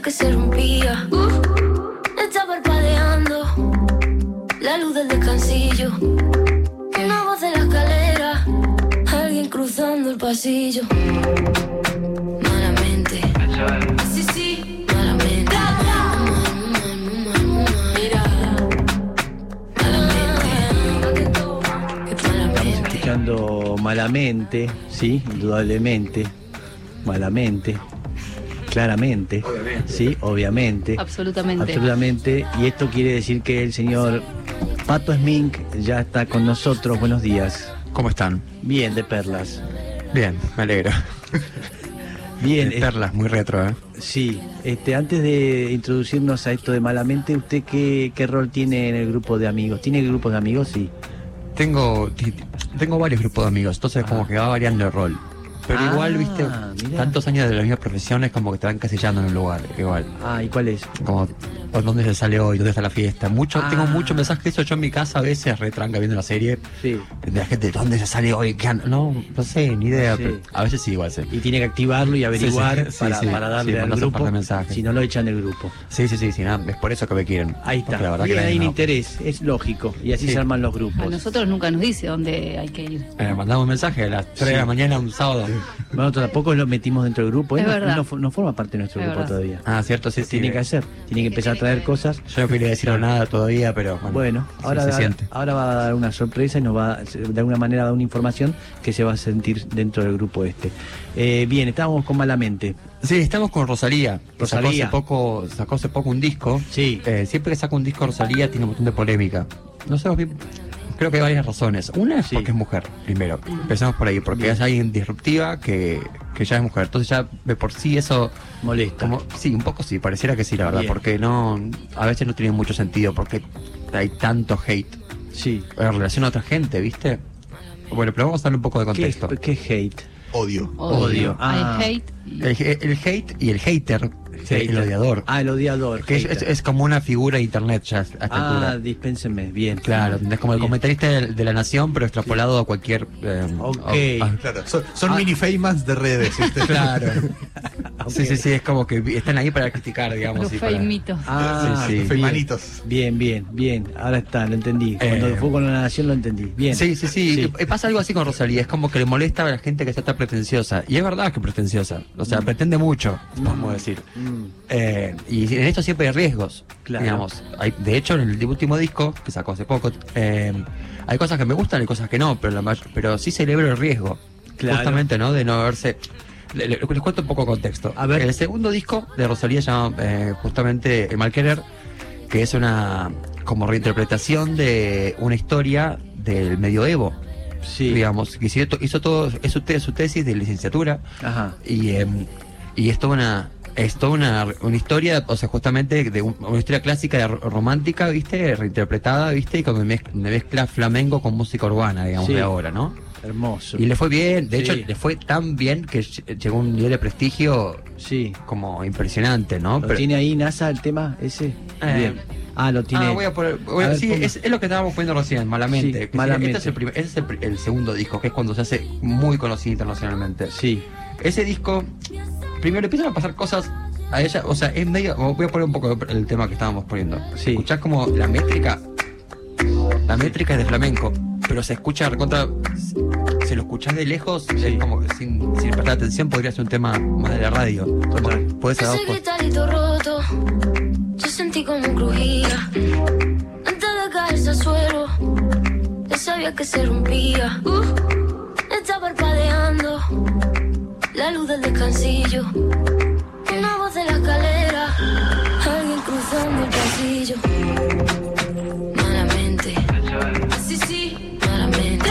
que se rompía. Está parpadeando la luz del descansillo. Una voz de la escalera, alguien cruzando el pasillo. Malamente, sí, sí, malamente. Mira, malamente. Estamos escuchando Malamente, sí, indudablemente. Malamente. Claramente, Obviamente. sí, obviamente. Absolutamente. Absolutamente. Y esto quiere decir que el señor Pato Smink ya está con nosotros. Buenos días. ¿Cómo están? Bien, de perlas. Bien, me alegro. Bien, De perlas, muy retro, ¿eh? sí. Antes de introducirnos a esto de Malamente, ¿usted qué rol tiene en el grupo de amigos? ¿Tiene grupos de amigos? Sí. Tengo varios grupos de amigos, entonces como que va variando el rol. Pero igual, viste, mirá. tantos años de la misma profesión es como que te van encasillando en un lugar, igual. ¿Y cuál es? Como, ¿por dónde se sale hoy? ¿Dónde está la fiesta? Tengo muchos mensajes de eso yo en mi casa a veces, retranca viendo la serie. Sí. De la gente, ¿dónde se sale hoy? No sé, ni idea. Sí. Pero a veces sí, igual sí. Y tiene que activarlo y averiguar Sí, sí, para darle al mandas un par grupo. de mensajes. Si no, lo echan del grupo. Sí, nada, es por eso que me quieren. Ahí está. Porque la verdad Bien, que hay un no. interés, es lógico. Y así Sí. se arman los A grupos. nosotros nunca nos dice dónde hay que ir. Mandamos un mensaje a las 3 de la mañana un sábado. Nosotros tampoco lo metimos dentro del grupo. Es Él verdad. no forma parte de nuestro Es grupo verdad. todavía. Cierto, sí. Tiene que hacer, tiene que empezar a traer cosas. Yo no quería decirle nada todavía, pero Bueno, sí, ahora, se siente. ahora va a dar una sorpresa y nos va de alguna manera a dar una información que se va a sentir dentro del grupo este. Bien, estábamos con Malamente. Sí, estamos con Rosalía. Que Rosalía. Sacó hace poco un disco. Sí. Siempre que saca un disco Rosalía tiene un montón de polémica. No sé, creo que hay varias razones. Una es Sí. porque es mujer, primero. Empezamos por ahí, porque Bien. es alguien disruptiva que ya es mujer. Entonces ya de por sí eso... Molesta. Sí, un poco sí, pareciera que sí, la verdad. Bien. Porque a veces no tiene mucho sentido, porque hay tanto hate Sí. en relación a otra gente, ¿viste? Bueno, pero vamos a darle un poco de contexto. ¿Qué hate? Odio. Odio. Hay hate. El hate y el hater, el odiador. El odiador. Que hater. es como una figura de internet ya a esta altura. Dispénsenme, bien. Claro, es como el Bien. comentarista de La Nación, pero extrapolado a cualquier... Ok. Claro, son mini famous de redes. ¿viste? Claro. Ok. Sí, es como que están ahí para criticar, digamos. Los y para- feimitos. Sí. Los femanitos. Bien. Ahora está, lo entendí. Cuando fue con La Nación lo entendí. Bien. Sí. Pasa algo así con Rosalía, es como que le molesta a la gente que está tan pretenciosa. Y es verdad que es pretenciosa. O sea, pretende mucho, vamos a decir. Y en esto siempre hay riesgos. Claro. Digamos. De hecho, en el último disco, que sacó hace poco, hay cosas que me gustan y cosas que no, pero sí celebro el riesgo. Claro. Justamente, ¿no? De no verse. Les cuento un poco de contexto. A ver. El segundo disco de Rosalía se llama justamente El Mal Querer, que es una como reinterpretación de una historia del medioevo, Sí. digamos, que hizo todo, es su tesis de licenciatura, Ajá. y es toda una historia, o sea, justamente de una historia clásica romántica, ¿viste? Reinterpretada, ¿viste? Y como mezcla flamenco con música urbana, digamos, Sí. de ahora, ¿no? Hermoso. Y le fue bien, de Sí. hecho le fue tan bien que llegó a un nivel de prestigio Sí. como impresionante, ¿no? ¿Lo tiene ahí NASA el tema ese? Bien. Lo tiene. Voy a poner, A ver, sí, ponga. es lo que estábamos poniendo recién, Malamente. Sí, Que Malamente. Este es el segundo disco, que es cuando se hace muy conocido internacionalmente. Sí. Ese disco, primero empiezan a pasar cosas a ella, o sea, es medio, voy a poner un poco el tema que estábamos poniendo. Sí. Escuchás como la métrica es de flamenco, pero se escucha recontra, si lo escuchás de lejos, es como que sin prestar atención podría ser un tema más de la radio. Total. Puede ser Ese gritarito roto, yo sentí como crujía. Antes de caerse al suelo, ya sabía que se rompía. Está parpadeando la luz del descansillo. Una voz de la escalera, alguien cruzando el pasillo. Malamente, sí, malamente.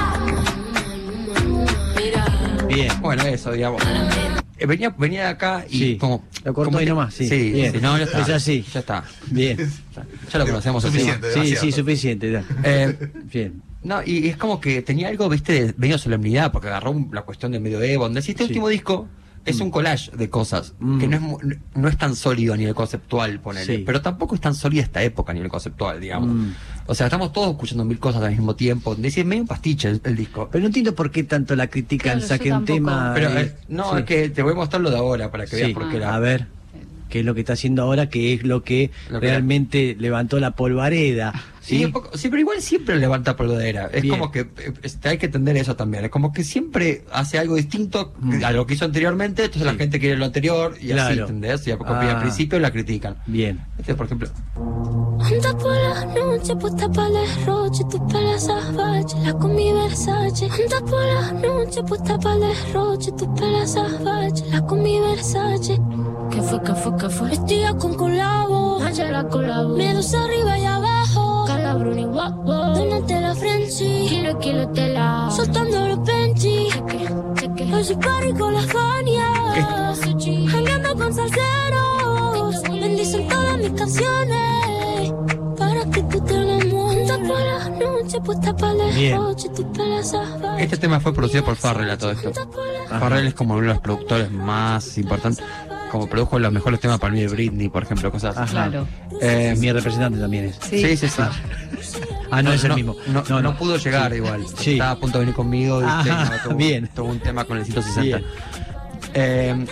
Mira, Bien. Bueno, eso, digamos. Venía de acá y Sí. como... Lo cortó como ahí que- nomás, sí. Sí, Bien. no, ya está. Es así. Ya está. Bien. Ya lo conocemos así. Suficiente. Sí, demasiado. suficiente. Ya. Bien. No, y es como que tenía algo, viste, de medio solemnidad, porque agarró la cuestión del medioevo, donde este Sí. último disco es un collage de cosas, que no es tan sólido a nivel conceptual, ponele, Sí. pero tampoco es tan sólida esta época a nivel conceptual, digamos. Mm. O sea, estamos todos escuchando mil cosas al mismo tiempo, es medio un pastiche el disco. Pero no entiendo por qué tanto la critican. Claro, Saque yo un tampoco. tema. Pero sí. es que te voy a mostrar lo de ahora para que Sí. veas por qué A ver. que es lo que está haciendo ahora, que es lo que realmente levantó la polvareda. Sí, sí, pero igual siempre levanta polvadera. Es Bien. como que hay que entender eso también. Es como que siempre hace algo distinto a lo que hizo anteriormente, entonces la gente quiere lo anterior y así, Claro. ¿entendés? Y al principio la critican. Bien. Este, por ejemplo. Anda por la noche, puesta para el derroche, tus pelas salvajes, la con mi Versace. Anda por la noche, puesta para el derroche, tus pelas salvajes, la con mi Versace. ¿Qué fue? Vestida con colabo, la colabo. Medos arriba y abajo, Calabruni guapo. Donate la Frenchy, kilo tela. Soltando los Benji, cheque. Soy party con la Fania, jangueando con salseros. Bendicen todas mis canciones para que tú te enamores. Anda por la noche, puesta para el derroche, tus pelas salvajes. Este tema fue producido por Farrell a todo esto. Farrell es como uno de los productores más importantes. Como produjo los mejores temas para mí de Britney, por ejemplo, cosas así. Ajá. Claro. Mi representante también es. Sí. Ah, no es el mismo. No pudo llegar igual. Sí. Estaba a punto de venir conmigo. ¿viste? Ajá, Tuvo, bien. tuvo un tema con el 160. Bien.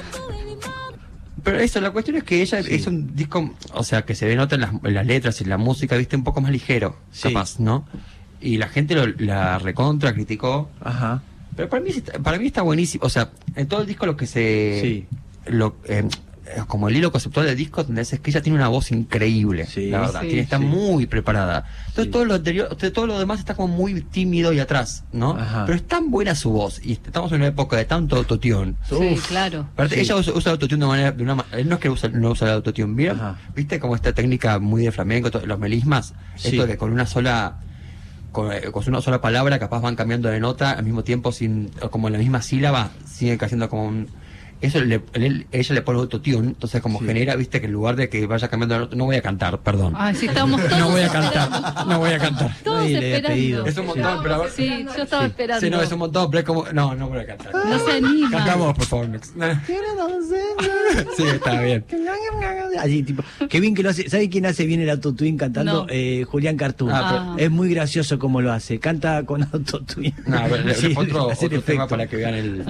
Pero eso, la cuestión es que ella es un disco, o sea, que se ve nota en las letras y en la música, viste, un poco más ligero, Sí. capaz, ¿no? Y la gente la recontra criticó. Ajá. Pero para mí está buenísimo. O sea, en todo el disco lo que se... Sí. Como el hilo conceptual del disco, ¿entendés? Es que ella tiene una voz increíble, Sí. la verdad. Sí. Está muy preparada. Entonces Sí. todo lo anterior, todo lo demás está como muy tímido y atrás, ¿no? Ajá. Pero es tan buena su voz. Y estamos en una época de tanto autotune. Sí, claro. Aparte, Sí. ella usa autotune no es que no usa el autotune, ¿vieron? Ajá. ¿Viste como esta técnica muy de flamenco, los melismas? Sí. Esto de con una sola palabra capaz van cambiando de nota al mismo tiempo como en la misma sílaba, sigue cayendo como un... Eso ella le pone autotune, entonces como Sí. genera, viste, que en lugar de que vaya cambiando de nota, no voy a cantar, perdón. Ay, sí, estábamos todos No voy a esperando. cantar, no voy a cantar. Todos Nadie le había esperando. pedido. Es un montón, pero a ver. Sí, yo estaba esperando. Sí, no, es un montón, pero es como... No voy a cantar. No se anima. Cantamos, por favor. Sí, está bien. Así, tipo, qué bien que lo hace. ¿Sabe quién hace bien el autotune cantando? No. Julián Cartoon. Ah. Es muy gracioso como lo hace. Canta con autotune. No, a ver, Sí, le pongo hacer otro tema efecto. para que vean el...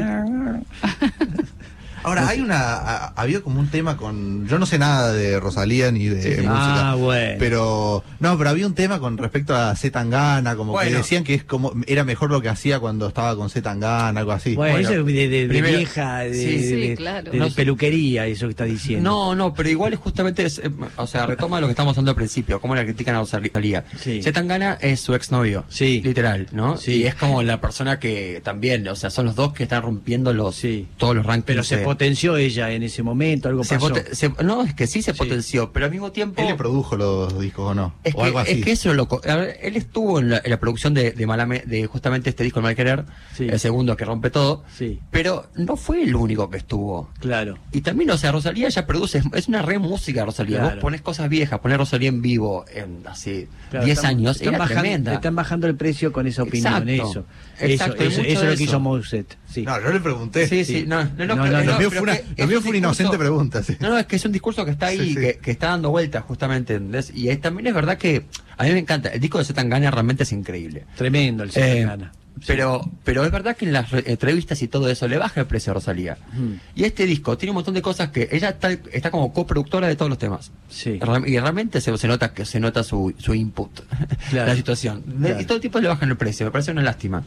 Ahora, había como un tema con... Yo no sé nada de Rosalía ni de música. Ah, bueno. Pero había un tema con respecto a C. Tangana, como que Bueno. decían que era mejor lo que hacía cuando estaba con C. Tangana, algo así. Bueno, Bueno, eso es de primero- vieja, de, Sí, sí, de- claro. de No sé. peluquería, eso que está diciendo. No, pero igual es justamente, o sea, retoma lo que estamos hablando al principio, cómo la critican a Rosalía. Sí. Zetangana es su exnovio, Sí. literal, ¿no? Sí. Y es como la persona que también, o sea, son los dos que están rompiendo Sí. todos los rankings. Pero se potenció ella en ese momento, algo pasó. no, es que sí se Sí. potenció, pero al mismo tiempo... ¿Él le produjo los discos o no? Es O algo así. que eso es loco. A ver, él estuvo en la producción de justamente este disco, El Mal Querer, Sí. el segundo que rompe todo, Sí. pero no fue el único que estuvo. Claro. Y también, o sea, Rosalía ya produce, es una re música Rosalía. Claro. Vos pones cosas viejas, poner Rosalía en vivo en hace Claro, 10 años, era bajando, tremenda. están bajando el precio con esa opinión, Exacto. eso. Exacto, hay Eso mucho es de lo que eso. hizo Mousset. Sí. No, yo le pregunté. Sí, no, No, Lo mío pero fue que es una un inocente discurso- pregunta, sí. No, es que es un discurso que está ahí, Sí, sí. Que está dando vueltas justamente, ¿entendés? Y también es verdad que a mí me encanta, el disco de Zetangana realmente es increíble. Tremendo el Zetangana. Sí. Pero es verdad que en las entrevistas y todo eso le baja el precio a Rosalía. Y este disco tiene un montón de cosas que ella está como coproductora de todos los temas. Sí. Y realmente se nota su input, Claro. la situación. Claro. Y todo el tiempo le bajan el precio, me parece una lástima.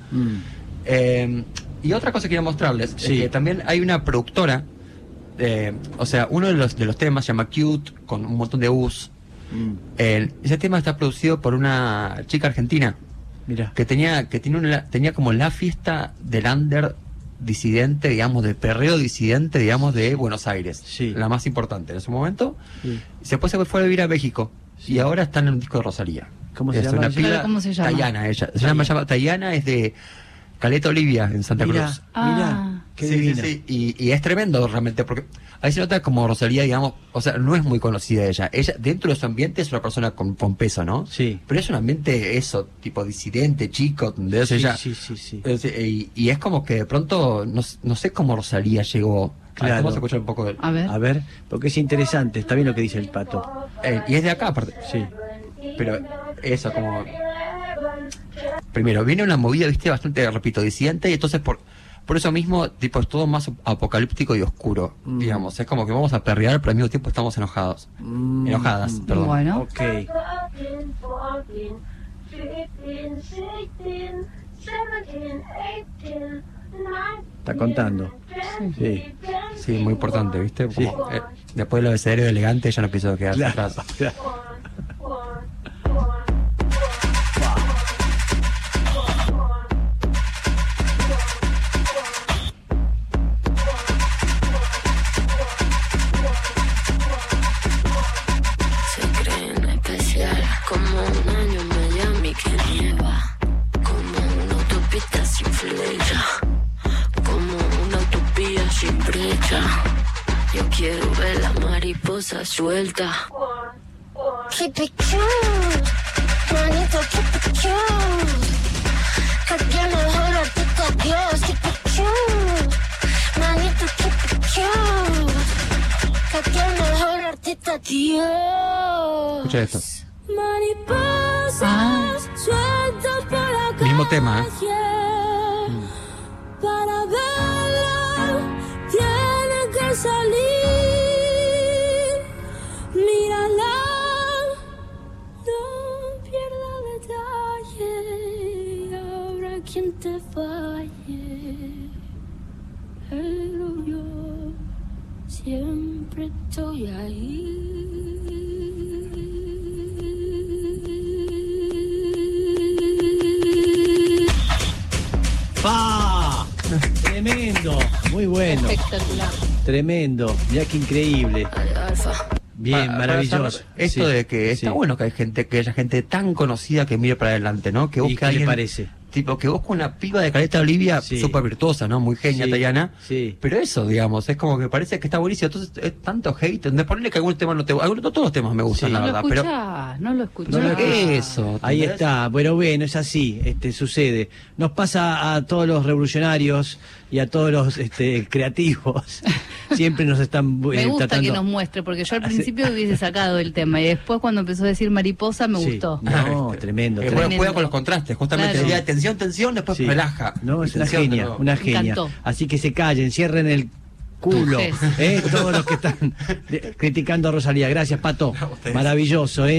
Y otra cosa que quiero mostrarles Sí. es que también hay una productora, o sea, uno de los temas se llama Cute, con un montón de U's. Ese tema está producido por una chica argentina Mira. que tenía como la fiesta del under disidente, digamos, de perreo disidente, digamos, de Buenos Aires. Sí. La más importante en ese momento. Sí. Después se fue a vivir a México. Sí. Y ahora está en un disco de Rosalía. ¿Cómo se Es llama una ella? piba- Claro, ¿cómo se llama? Tayana, ella. Se llama Tayana, es de Caleta Olivia, en Santa Mira, Cruz. mira, qué Sí, divina. sí. Y es tremendo realmente, porque ahí se nota como Rosalía, digamos, o sea, no es muy conocida ella. Ella, dentro de su ambiente, es una persona con peso, ¿no? Sí. Pero es un ambiente, eso, tipo disidente, chico, ¿entendés? Sí, Ella, sí, sí, sí. y es como que de pronto, no sé cómo Rosalía llegó. Claro. Vamos a escuchar un poco de él. A ver. A ver, porque es interesante, está bien lo que dice el pato. Y es de acá, aparte. Sí. Pero eso, como... Primero, viene una movida, viste, bastante, repito, disidente, y entonces Por eso mismo, tipo, es todo más apocalíptico y oscuro, digamos. Es como que vamos a perrear, pero al mismo tiempo estamos enojados. Enojadas, perdón. Bueno. Ok. Está contando. Sí. Sí, muy importante, ¿viste? Sí. Como, después del abecedario elegante ya no quiso quedarse Claro, atrás. claro. Se creen especial, como un año en Miami que nieva, como una autopista sin flecha, como una utopía sin brecha. Yo quiero ver la mariposa suelta. Keep it cute, manito, keep it cute. Que quien mejor artista Dios, keep it cute, manito, keep it cute. Que quien mejor artista Dios. Escucha esto. Mariposas sueltas por la calle. Mismo tema, Para verla tiene que salir. Mírala, no pierda detalle. Habrá quien te falle, pero yo siempre estoy ahí. ¡Pa! Tremendo, muy bueno, Espectacular. tremendo, mirá qué increíble. Alfa. Bien, Para maravilloso. cerrar, esto Sí, de que está sí. bueno que haya gente tan conocida que mire para adelante, ¿no? Que ¿Y busque qué a le alguien, parece? tipo, que busque una piba de Caleta Olivia Sí. súper virtuosa, ¿no? Muy genia, Sí, Tayana. sí. Pero eso, digamos, es como que parece que está buenísimo. Entonces, es tanto hate. De ponerle que algún tema no te gusta. Todos los temas me gustan, Sí. la No lo verdad. Pero escuchás, no lo escuchás. No lo escuchás. eso. Ahí ¿entendés? está, bueno, es así, sucede. Nos pasa a todos los revolucionarios y a todos los creativos. Siempre nos están Me gusta tratando. que nos muestre, porque yo al Ah, sí. principio hubiese sacado el tema y después cuando empezó a decir mariposa me Sí. gustó. No, tremendo. Juega, tremendo. juega con los contrastes. Justamente Claro. el día de tensión, tensión, después Sí. relaja. No, es una Tensión de genia, nuevo. una Me genia. encantó. Así que se callen, cierren el culo, Mujeres. todos los que están criticando a Rosalía. Gracias, Pato. A ustedes. Maravilloso,